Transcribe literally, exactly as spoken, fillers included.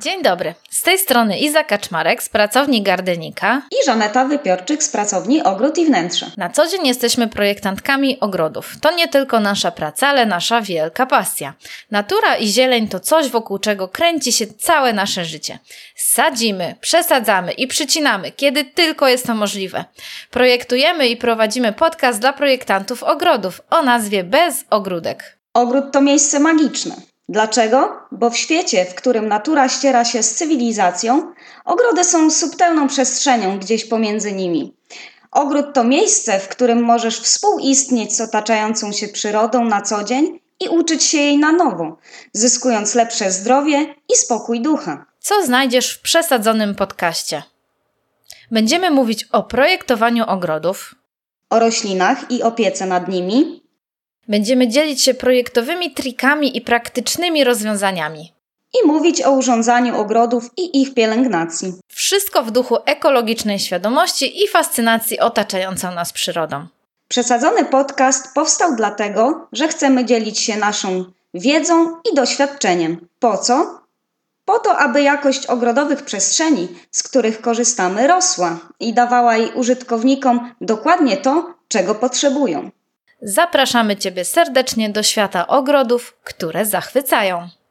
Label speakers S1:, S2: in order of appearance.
S1: Dzień dobry, z tej strony Iza Kaczmarek z pracowni Gardenika
S2: i Żaneta Wypiorczyk z pracowni Ogród i Wnętrze.
S1: Na co dzień jesteśmy projektantkami ogrodów. To nie tylko nasza praca, ale nasza wielka pasja. Natura i zieleń to coś, wokół czego kręci się całe nasze życie. Sadzimy, przesadzamy i przycinamy, kiedy tylko jest to możliwe. Projektujemy i prowadzimy podcast dla projektantów ogrodów o nazwie Bez ogródek.
S2: Ogród to miejsce magiczne. Dlaczego? Bo w świecie, w którym natura ściera się z cywilizacją, ogrody są subtelną przestrzenią gdzieś pomiędzy nimi. Ogród to miejsce, w którym możesz współistnieć z otaczającą się przyrodą na co dzień i uczyć się jej na nowo, zyskując lepsze zdrowie i spokój ducha.
S1: Co znajdziesz w przesadzonym podcaście? Będziemy mówić o projektowaniu ogrodów,
S2: o roślinach i opiece nad nimi.
S1: Będziemy dzielić się projektowymi trikami i praktycznymi rozwiązaniami.
S2: I mówić o urządzaniu ogrodów i ich pielęgnacji.
S1: Wszystko w duchu ekologicznej świadomości i fascynacji otaczającą nas przyrodą.
S2: Przesadzony podcast powstał dlatego, że chcemy dzielić się naszą wiedzą i doświadczeniem. Po co? Po to, aby jakość ogrodowych przestrzeni, z których korzystamy, rosła i dawała jej użytkownikom dokładnie to, czego potrzebują.
S1: Zapraszamy Ciebie serdecznie do świata ogrodów, które zachwycają.